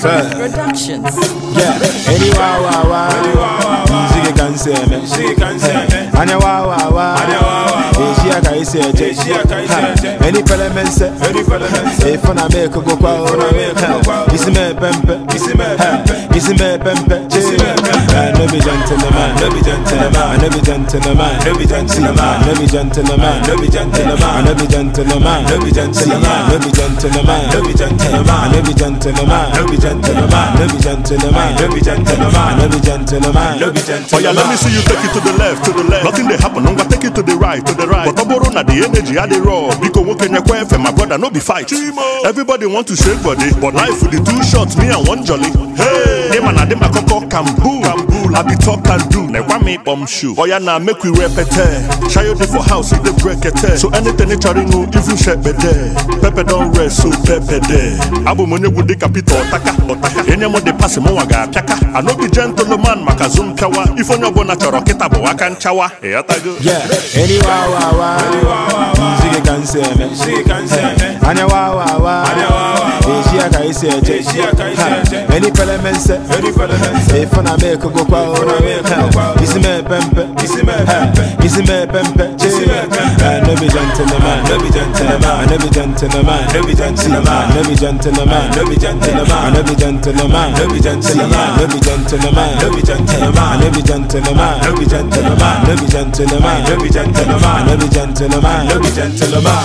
Productions. Yeah, any wow, she can say me. Anya wow, she can say any parliament say, if I make a go kwa, it's me pempe, it's me pempe. No be gentleman, no be gentleman, no be gentleman, no be gentleman, no be gentleman, no be gentleman, no be gentleman, no be gentleman, no be gentleman, no be gentleman, no be gentleman, no be gentleman, no be gentleman, no be gentleman, no be gentleman, no be gentleman. Oh yeah, let me see you take it to the left, to the left. Nothing they happen, I'm gonna take it to the right, to the right. But Oborona the energy, I they raw. Because what can you quaff my brother, no be fight. Everybody want to shake body, but life with the two shots, me and one jolly. Hey, them and them a coco Kambu. I be talk and do. Never make bomb shoe. Oh yeah, now make we repeat. Shy you for house, if they break it. So anything they try to know, if you shake be there. Pepe don't rest, so Pepe there. Abu money would the capital taka. Any more they pass mo waga piaka. I know be gentleman, makazum kawa. If on your bona choroketa bo wakan chawa. Yeah, any wow, she can say me. Anya wow, she can say any parliament say, if I make a go kwa, it's me pempe, it's me pempe. No be gentleman, no be gentleman, no be gentleman, no be gentleman, no be gentleman, no be gentleman, no be gentleman, no be gentleman, no be gentleman, no be gentleman, no be gentleman, no be gentleman, no be gentleman, no be gentleman, no be gentleman, no be gentleman.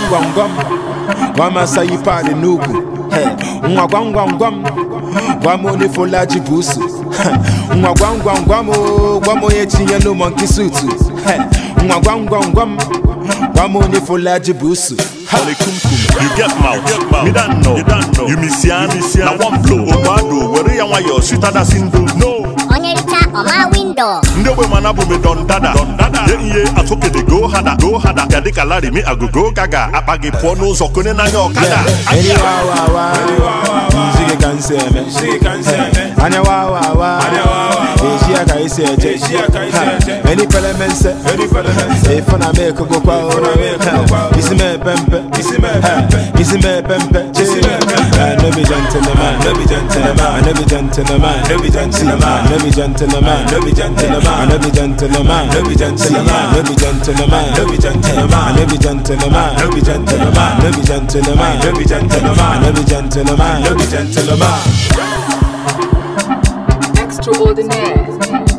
Wama say party nugu. Hey, wamo for large busu. Wamo ye no monkey suit. Hey, wamo for large busu. You get mouth, me don't know. You miss now one blow. Obado, where you want your sweeter than single. No. On your return on my window. No way manabu me don dada. Yeah, I took it go harder. Yadi kalari me I go gaga. Apagi pono zokone na yo kada. Any wow, she can say me. Anya wow, she can say any parliament say, if I make a go kwa, it's me pempe, it's me pempe. No be gentleman, no be gentleman, no be gentleman, no be gentleman, no be gentleman, no be gentleman, no be gentleman, no be gentleman, no be gentleman, no be gentleman, no be gentleman, no be gentleman, no be gentleman, no be gentleman, no be gentleman, no be gentleman. Extraordinaire.